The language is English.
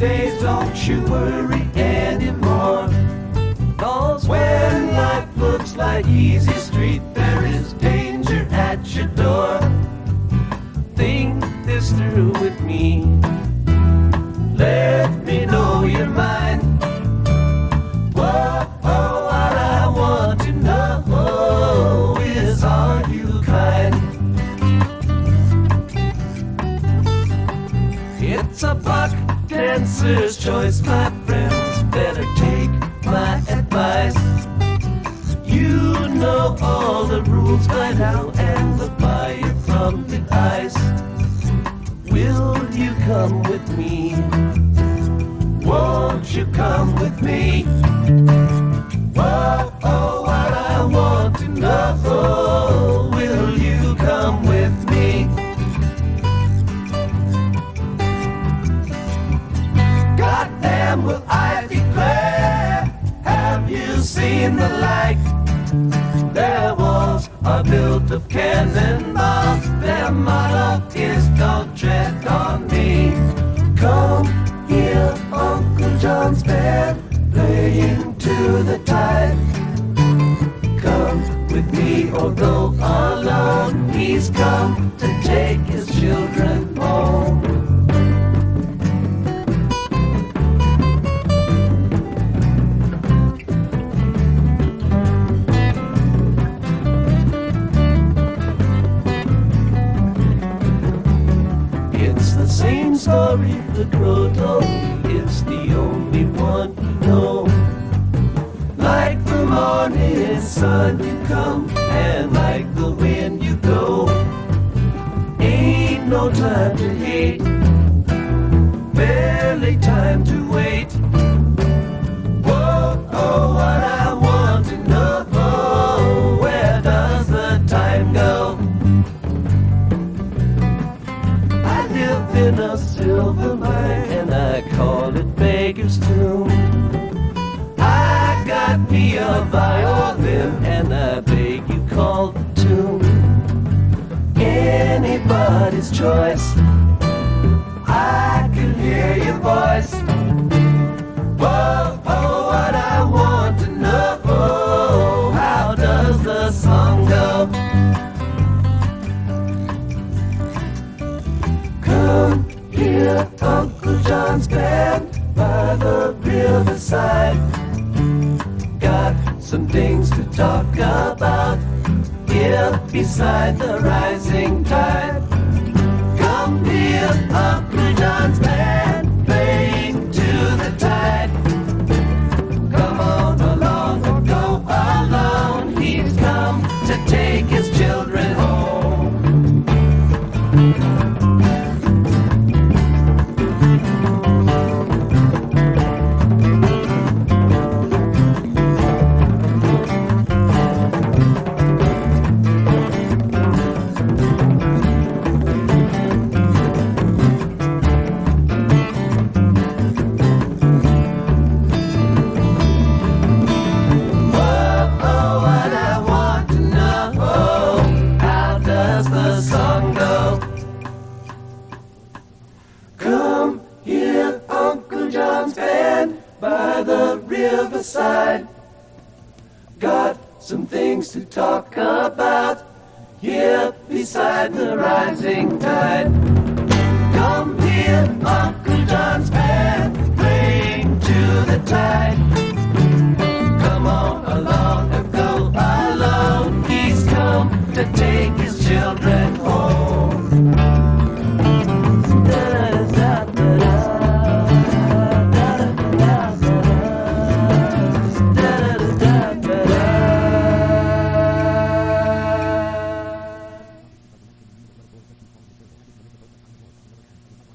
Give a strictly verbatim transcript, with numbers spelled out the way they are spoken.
days, don't you worry anymore. 'Cause when life looks like easy street, there is danger at your door. Think this through with me. Let me know your mind. Whoa, oh, what I want to know is, are you kind? It's a buck dancer's choice, my friends. Better take my advice. You know all the rules by now, and the fire from the ice. Will you come with me? Won't you come with me? Whoa, oh, what I want to know, will you come with me? Goddamn, will I declare, have you seen the like? Their walls are built of cannonballs. Their motto is don't tread on me. Come here, Uncle John's band playing to the tide. Come with me or go alone. He's come to take his children home. Same story the crow told me, it's the only one you know. Like the morning sun you come, and like the wind you go. Ain't no time to hate, barely time to wait. Whoa, oh, what I want to know, where does the time go? In a silver mine, and I call it Beggar's Tomb. I got me a violin, and I beg you call the tune. Anybody's choice, I can hear your voice. Whoa, oh, what I want to know, how does the song go? Come here, Uncle John's band by the riverside. Got some things to talk about here beside the rising tide. Come here, Uncle John's band playing to the tide. Come on along or go alone. He's come to take his children home. By the riverside, got some things to talk about here beside the rising tide. Come here, Uncle John's band playing to the tide.